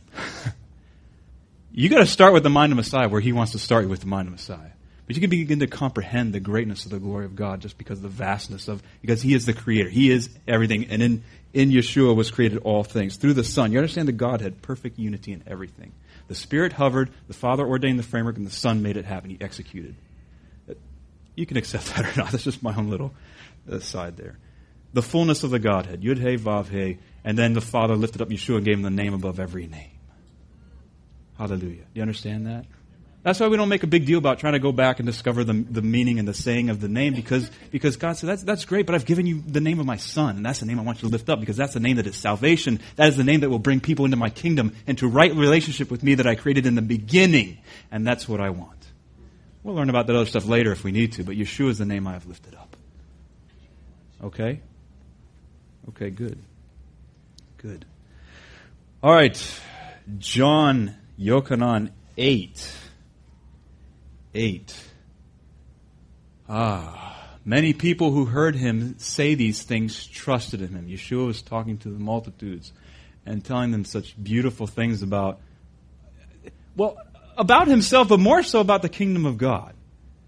You got to start with the mind of Messiah where He wants to start you with the mind of Messiah. But you can begin to comprehend the greatness of the glory of God just because of the vastness because He is the Creator. He is everything. And in Yeshua was created all things. Through the Son. You understand the Godhead, perfect unity in everything. The Spirit hovered, the Father ordained the framework, and the Son made it happen. He executed. You can accept that or not. That's just my own little side there. The fullness of the Godhead. Yud He Vav He. And then the Father lifted up Yeshua and gave Him the name above every name. Hallelujah. You understand that? That's why we don't make a big deal about trying to go back and discover the meaning and the saying of the name because God said, that's great, but I've given you the name of my Son, and that's the name I want you to lift up because that's the name that is salvation. That is the name that will bring people into my kingdom into right relationship with me that I created in the beginning, and that's what I want. We'll learn about that other stuff later if we need to, but Yeshua is the name I have lifted up. Okay? Okay, good. Good. All right. John, Yochanan 8. Many people who heard Him say these things trusted in Him. Yeshua was talking to the multitudes and telling them such beautiful things about Himself, but more so about the kingdom of God.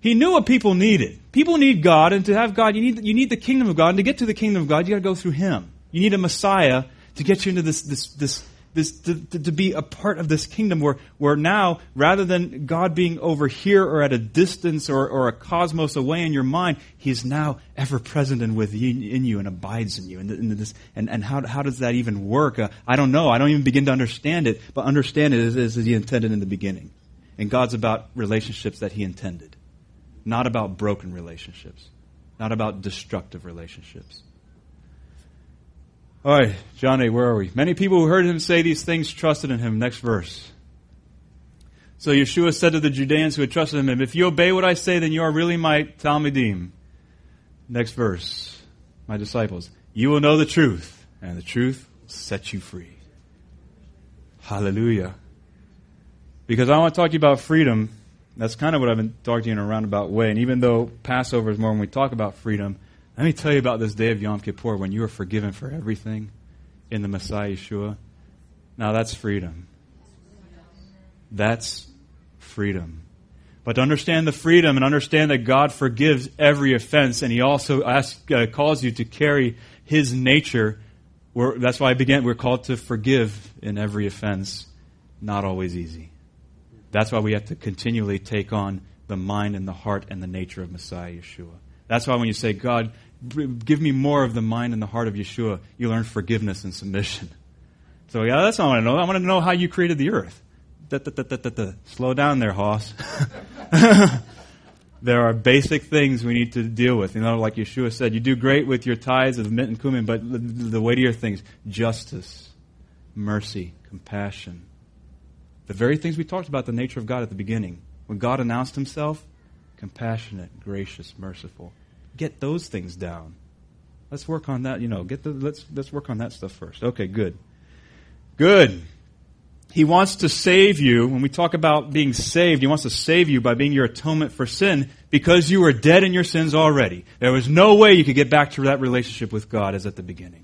He knew what people needed. People need God, and to have God, you need the kingdom of God. And to get to the kingdom of God, you got to go through Him. You need a Messiah to get you into this to be a part of this kingdom where now, rather than God being over here or at a distance or a cosmos away in your mind, He is now ever present and in you and abides in you. And how does that even work? I don't know. I don't even begin to understand it. But understand it as He intended in the beginning. And God's about relationships that He intended. Not about broken relationships. Not about destructive relationships. All right, John 8, where are we? Many people who heard Him say these things trusted in Him. Next verse. So Yeshua said to the Judeans who had trusted in Him, if you obey what I say, then you are really my Talmidim. Next verse. My disciples. You will know the truth, and the truth will set you free. Hallelujah. Because I want to talk to you about freedom. That's kind of what I've been talking to you in a roundabout way. And even though Passover is more when we talk about freedom, let me tell you about this day of Yom Kippur when you are forgiven for everything in the Messiah Yeshua. Now that's freedom. That's freedom. But to understand the freedom and understand that God forgives every offense, and He also calls you to carry His nature. That's why we're called to forgive in every offense. Not always easy. That's why we have to continually take on the mind and the heart and the nature of Messiah Yeshua. That's why when you say, God, give me more of the mind and the heart of Yeshua, you learn forgiveness and submission. So yeah, that's what I want to know. I want to know how you created the earth. Slow down there, Hoss. There are basic things we need to deal with. Like Yeshua said, you do great with your tithes of mint and cumin, but the weightier things, justice, mercy, compassion. The very things we talked about, the nature of God at the beginning. When God announced Himself, compassionate, gracious, merciful. Get those things down. Let's work on that. Let's work on that stuff first. Okay, good. Good. He wants to save you. When we talk about being saved, He wants to save you by being your atonement for sin because you were dead in your sins already. There was no way you could get back to that relationship with God as at the beginning.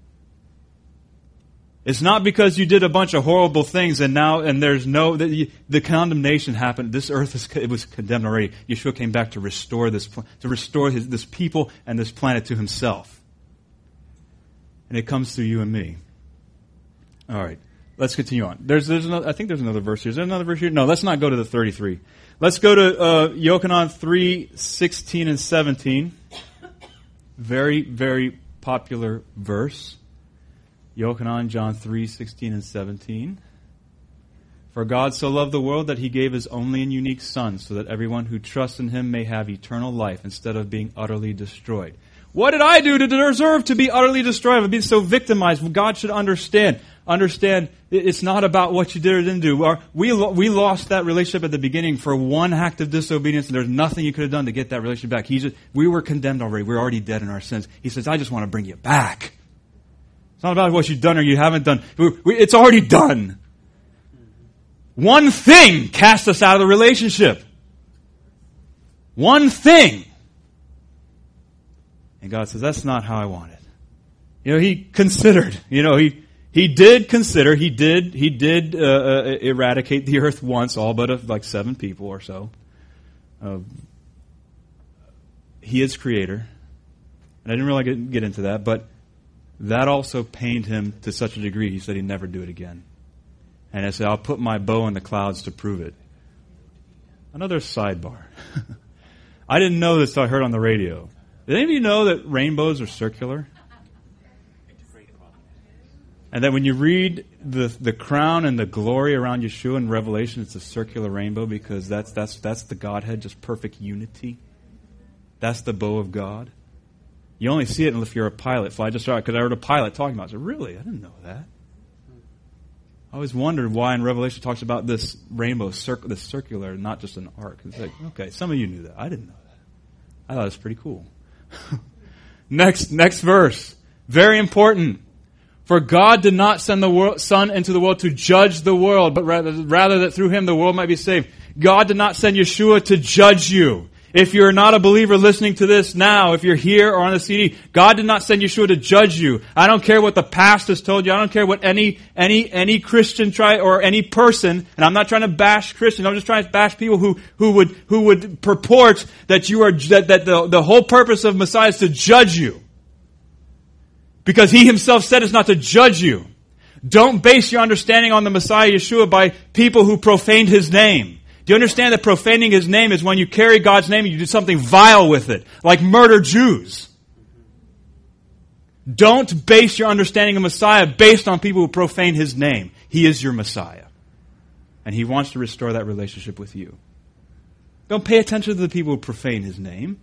It's not because you did a bunch of horrible things and there's the condemnation happened. This earth it was condemned already. Yeshua came back to restore this people and this planet to Himself. And it comes through you and me. All right, let's continue on. I think there's another verse here. Is there another verse here? No, let's not go to the 33. Let's go to Yochanan 3:16 and 17. Very, very popular verse. Yochanan, John 3:16 and 17. For God so loved the world that He gave His only and unique Son, so that everyone who trusts in Him may have eternal life instead of being utterly destroyed. What did I do to deserve to be utterly destroyed? I've been so victimized. God should understand. Understand, it's not about what you did or didn't do. We lost that relationship at the beginning for one act of disobedience, and there's nothing you could have done to get that relationship back. We were condemned already. We're already dead in our sins. He says, I just want to bring you back. It's not about what you've done or you haven't done. It's already done. One thing cast us out of the relationship. One thing. And God says, that's not how I want it. He considered. He did consider. He did eradicate the earth once, all but like 7 people or so. He is creator. And I didn't really get into that, but that also pained Him to such a degree, He said He'd never do it again. And I said, I'll put my bow in the clouds to prove it. Another sidebar. I didn't know this until I heard on the radio. Did any of you know that rainbows are circular? And that when you read the crown and the glory around Yeshua in Revelation, it's a circular rainbow because that's the Godhead, just perfect unity. That's the bow of God. You only see it if you're a pilot. Fly just right, because I heard a pilot talking about it. I said, really? I didn't know that. I always wondered why in Revelation it talks about this rainbow, this circular, not just an arc. It's like, okay, some of you knew that. I didn't know that. I thought it was pretty cool. Next verse. Very important. For God did not send the Son into the world to judge the world, but rather that through Him the world might be saved. God did not send Yeshua to judge you. If you're not a believer listening to this now, if you're here or on the CD, God did not send Yeshua to judge you. I don't care what the past has told you. I don't care what any Christian or any person, and I'm not trying to bash Christians. I'm just trying to bash people who would purport that you are that the whole purpose of Messiah is to judge you. Because He Himself said it's not to judge you. Don't base your understanding on the Messiah Yeshua by people who profaned His name. Do you understand that profaning His name is when you carry God's name and you do something vile with it, like murder Jews? Don't base your understanding of Messiah based on people who profane His name. He is your Messiah. And He wants to restore that relationship with you. Don't pay attention to the people who profane His name.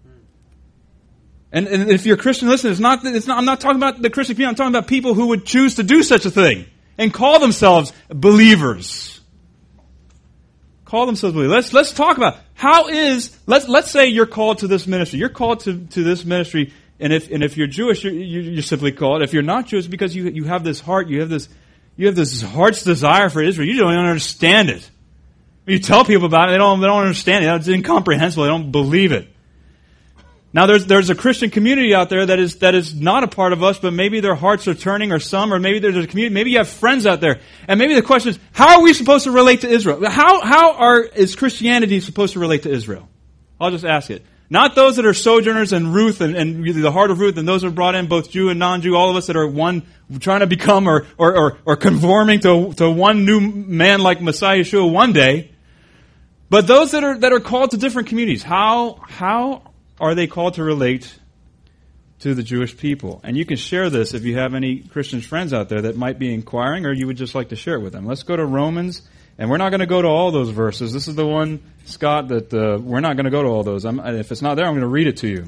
And if you're a Christian, listen, I'm not talking about the Christian people, I'm talking about people who would choose to do such a thing and call themselves believers. Call themselves believers. Let's talk about let's say you're called to this ministry. You're called to this ministry, and if you're Jewish, you're simply called. If you're not Jewish, because you have this heart, you have this heart's desire for Israel. You don't even understand it. You tell people about it, they don't understand it. It's incomprehensible. They don't believe it. Now there's a Christian community out there that is not a part of us, but maybe their hearts are turning, or maybe there's a community, maybe you have friends out there, and maybe the question is, how are we supposed to relate to Israel? Is Christianity supposed to relate to Israel? I'll just ask it. Not those that are sojourners and Ruth and the heart of Ruth, and those who are brought in, both Jew and non-Jew, all of us that are one, trying to become or conforming to one new man like Messiah Yeshua one day. But those that are called to different communities, how are they called to relate to the Jewish people? And you can share this if you have any Christian friends out there that might be inquiring, or you would just like to share it with them. Let's go to Romans, and we're not going to go to all those verses. This is the one, Scott, that we're not going to go to all those. If it's not there, I'm going to read it to you.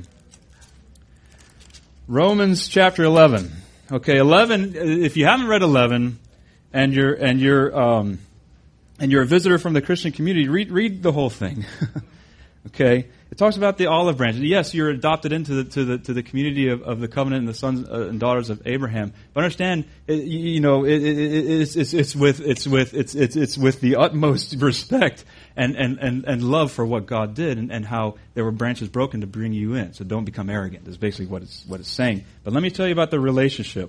Romans chapter 11. Okay, 11. If you haven't read 11, and you're a visitor from the Christian community, read the whole thing. Okay. It talks about the olive branch. Yes, you're adopted into the community of the covenant and the sons and daughters of Abraham. But understand, it's with the utmost respect and love for what God did and how there were branches broken to bring you in. So don't become arrogant. Is basically what it's saying. But let me tell you about the relationship.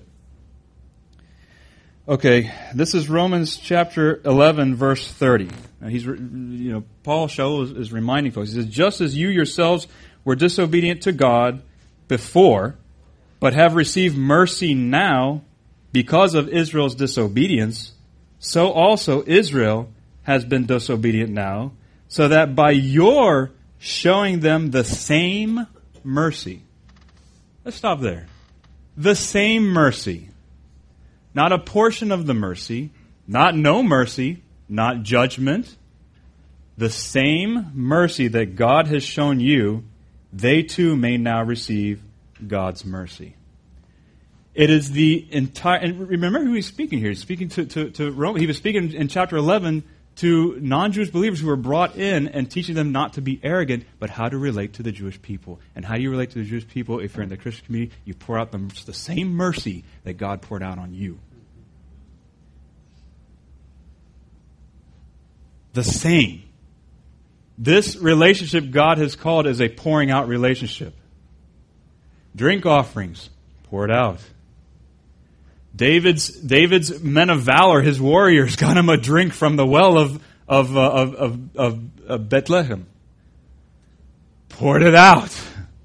Okay, this is Romans chapter 11, verse 30. Now Paul Shaul is reminding folks. He says, just as you yourselves were disobedient to God before, but have received mercy now because of Israel's disobedience, so also Israel has been disobedient now, so that by your showing them the same mercy. Let's stop there. The same mercy. Not a portion of the mercy, not no mercy, not judgment. The same mercy that God has shown you, they too may now receive God's mercy. It is the entire, and remember who he's speaking here. He's speaking to Rome. He was speaking in chapter 11 to non-Jewish believers who were brought in and teaching them not to be arrogant, but how to relate to the Jewish people. And how do you relate to the Jewish people? If you're in the Christian community, you pour out the same mercy that God poured out on you. The same. This relationship God has called is a pouring out relationship. Drink offerings, pour it out. David's men of valor, his warriors, got him a drink from the well of Bethlehem. Poured it out.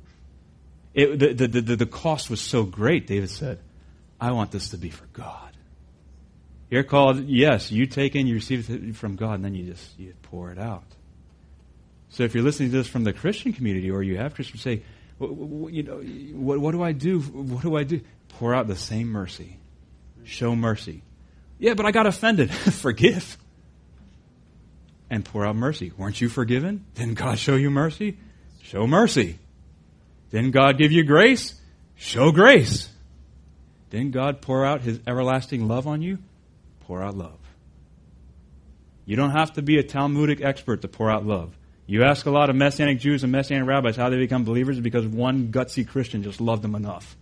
The cost was so great, David said, I want this to be for God. You're called, yes, you take in, you receive it from God, and then you pour it out. So if you're listening to this from the Christian community, or you have Christians say, what do I do? What do I do? Pour out the same mercy. Show mercy. Yeah, but I got offended. Forgive. And pour out mercy. Weren't you forgiven? Didn't God show you mercy? Show mercy. Didn't God give you grace? Show grace. Didn't God pour out His everlasting love on you? Pour out love. You don't have to be a Talmudic expert to pour out love. You ask a lot of Messianic Jews and Messianic rabbis how they become believers because one gutsy Christian just loved them enough.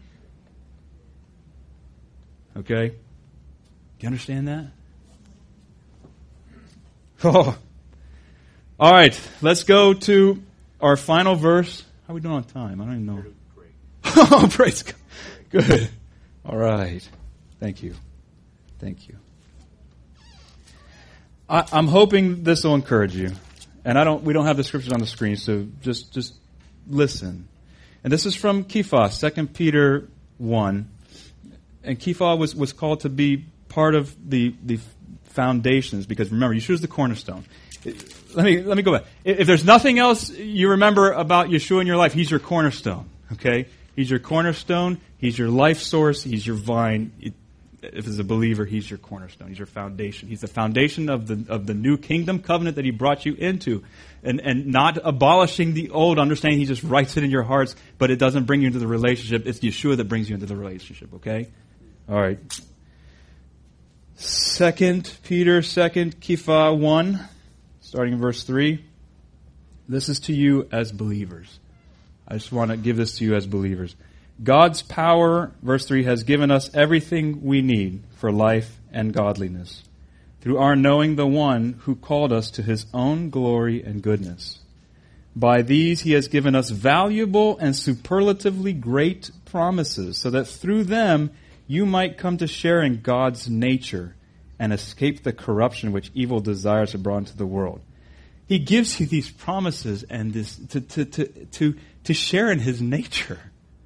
Okay? Do you understand that? Oh. All right, let's go to Our final verse. How are we doing on time? I don't even know. Oh, praise God. Good. All right. Thank you. Thank you. I'm hoping this will encourage you. And we don't have the scriptures on the screen, so just listen. And this is from Kephas, 2 Peter 1. And Kephas was called to be part of the foundations, because remember, Yeshua is the cornerstone. Let me go back. If there's nothing else you remember about Yeshua in your life, he's your cornerstone. Okay? He's your cornerstone. He's your life source. He's your vine. If as a believer, he's your cornerstone. He's your foundation. He's the foundation of the new kingdom covenant that he brought you into. And not abolishing the old, understanding he just writes it in your hearts, but it doesn't bring you into the relationship. It's Yeshua that brings you into the relationship, okay? All right. 2 Peter, 2 Kephas 1, starting in verse 3. This is to you as believers. I just want to give this to you as believers. God's power, verse 3, has given us everything we need for life and godliness through our knowing the one who called us to his own glory and goodness. By these he has given us valuable and superlatively great promises, so that through them you might come to share in God's nature and escape the corruption which evil desires have brought into the world. He gives you these promises and this to share in his nature.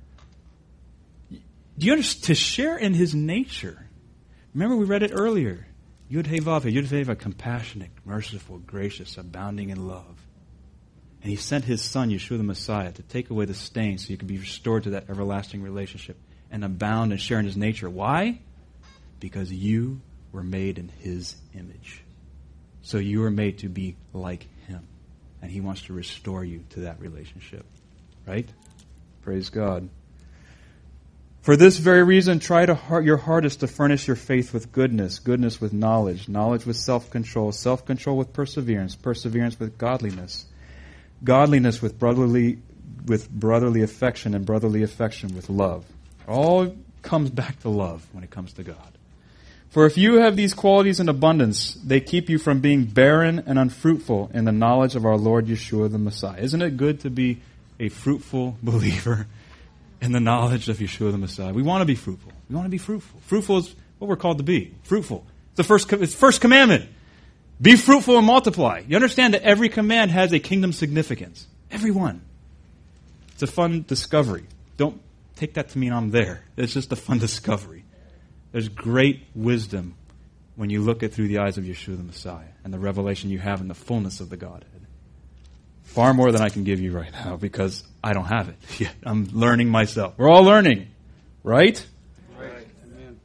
Do you understand? To share in his nature. Remember we read it earlier. Yud He Vav He, Yud He Vav, compassionate, merciful, gracious, abounding in love. And he sent his son, Yeshua the Messiah, to take away the stain so you could be restored to that everlasting relationship and abound and share in his nature. Why? Because you were made in his image. So you were made to be like him. And he wants to restore you to that relationship. Right? Praise God. For this very reason, try your hardest to furnish your faith with goodness, goodness with knowledge, knowledge with self-control, self-control with perseverance, perseverance with godliness, godliness with brotherly affection, and brotherly affection with love. It all comes back to love when it comes to God. For if you have these qualities in abundance, they keep you from being barren and unfruitful in the knowledge of our Lord Yeshua the Messiah. Isn't it good to be a fruitful believer in the knowledge of Yeshua the Messiah? We want to be fruitful. We want to be fruitful. Fruitful is what we're called to be. Fruitful. It's the first commandment. Be fruitful and multiply. You understand that every command has a kingdom significance. Every one. It's a fun discovery. Don't take that to mean I'm there. It's just a fun discovery. There's great wisdom when you look at through the eyes of Yeshua the Messiah and the revelation you have in the fullness of the Godhead. Far more than I can give you right now because I don't have it yet. I'm learning myself. We're all learning, right? Right. Amen.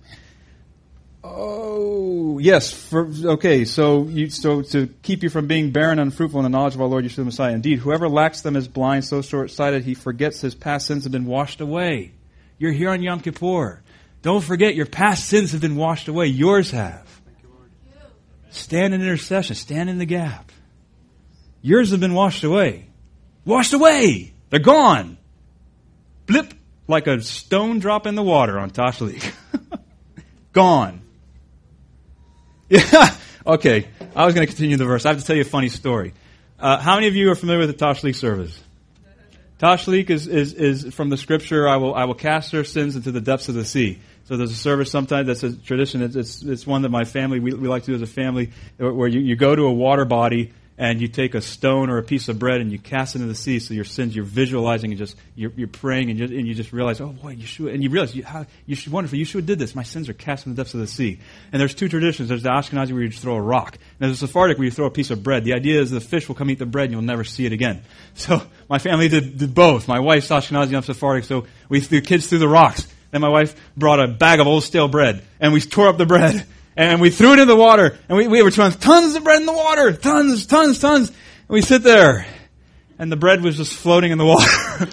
Oh, yes. So to keep you from being barren and unfruitful in the knowledge of our Lord Yeshua the Messiah. Indeed, whoever lacks them is blind, so short-sighted, he forgets his past sins have been washed away. You're here on Yom Kippur. Don't forget your past sins have been washed away. Yours have. Thank you, Lord. Stand in intercession. Stand in the gap. Yours have been washed away. Washed away! They're gone. Blip, like a stone drop in the water on Tashlik. Gone. Yeah. Okay, I was going to continue the verse. I have to tell you a funny story. How many of you are familiar with the Tashlik service? Tashlik is from the scripture, I will cast their sins into the depths of the sea. So there's a service sometimes that's a tradition. It's one that my family, we like to do as a family, where you go to a water body and you take a stone or a piece of bread and you cast it into the sea. So your sins, you're visualizing and you're praying and you just realize, oh boy, Yeshua, and you realize wonderful, Yeshua did this. My sins are cast in the depths of the sea. And there's two traditions. There's the Ashkenazi where you just throw a rock. And there's the Sephardic where you throw a piece of bread. The idea is the fish will come eat the bread and you'll never see it again. So my family did both. My wife's Ashkenazi, I'm Sephardic, so the kids threw the rocks. Then my wife brought a bag of old stale bread and we tore up the bread. And we threw it in the water, and we were throwing tons of bread in the water, tons. And we sit there, and the bread was just floating in the water.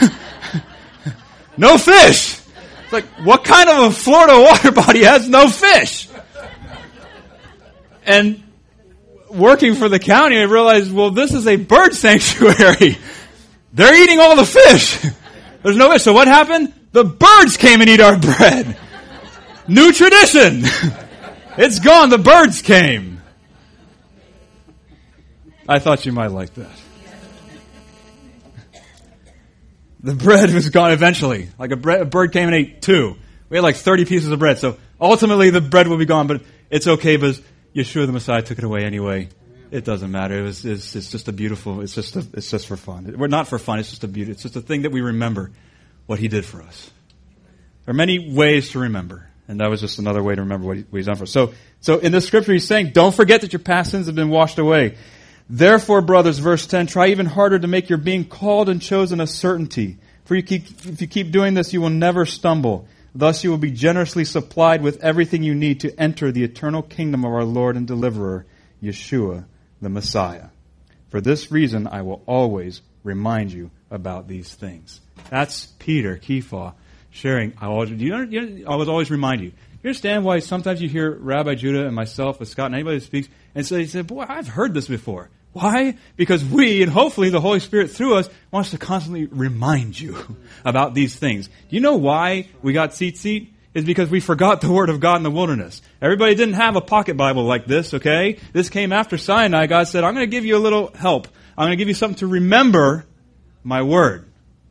No fish! It's like, what kind of a Florida water body has no fish? And working for the county, I realized, well, this is a bird sanctuary. They're eating all the fish. There's no fish. So what happened? The birds came and eat our bread. New tradition. It's gone. The birds came. I thought you might like that. The bread was gone eventually. Like a bird came and ate 2. We had like 30 pieces of bread. So ultimately the bread will be gone, but it's okay because Yeshua the Messiah took it away anyway. It doesn't matter. It's just a beautiful, it's just for fun. We're not for fun. It's just a beauty. It's just a thing that we remember what he did for us. There are many ways to remember. And that was just another way to remember what he's done for us. So in this scripture he's saying, don't forget that your past sins have been washed away. Therefore, brothers, verse 10, try even harder to make your being called and chosen a certainty. For if you keep doing this, you will never stumble. Thus you will be generously supplied with everything you need to enter the eternal kingdom of our Lord and Deliverer, Yeshua the Messiah. For this reason, I will always remind you about these things. That's Peter, Kepha, sharing. I would always remind you. You understand why sometimes you hear Rabbi Judah and myself, and Scott, and anybody who speaks, and so they say, boy, I've heard this before. Why? Because we, and hopefully the Holy Spirit through us, wants to constantly remind you about these things. Do you know why we got tzitzit? It's because we forgot the Word of God in the wilderness. Everybody didn't have a pocket Bible like this, okay? This came after Sinai. God said, I'm going to give you a little help. I'm going to give you something to remember my Word.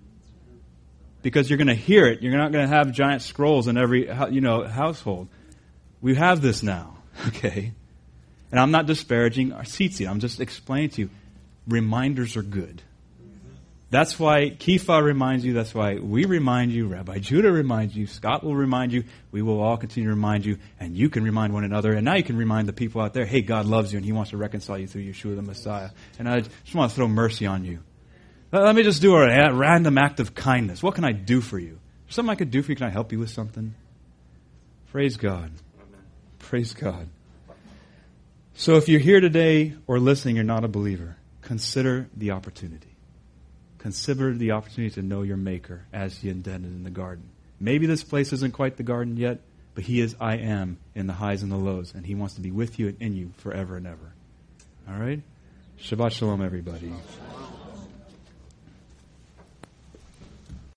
Because you're going to hear it. You're not going to have giant scrolls in every household. We have this now, okay? And I'm not disparaging our tzitzit. I'm just explaining to you, reminders are good. That's why Kepha reminds you. That's why we remind you. Rabbi Judah reminds you. Scott will remind you. We will all continue to remind you. And you can remind one another. And now you can remind the people out there, hey, God loves you and he wants to reconcile you through Yeshua the Messiah. And I just want to throw mercy on you. Let me just do a random act of kindness. What can I do for you? Is there something I could do for you? Can I help you with something? Praise God. Praise God. So if you're here today or listening, you're not a believer, consider the opportunity. Consider the opportunity to know your Maker as he intended in the garden. Maybe this place isn't quite the garden yet, but he is I am in the highs and the lows, and he wants to be with you and in you forever and ever. All right? Shabbat shalom, everybody.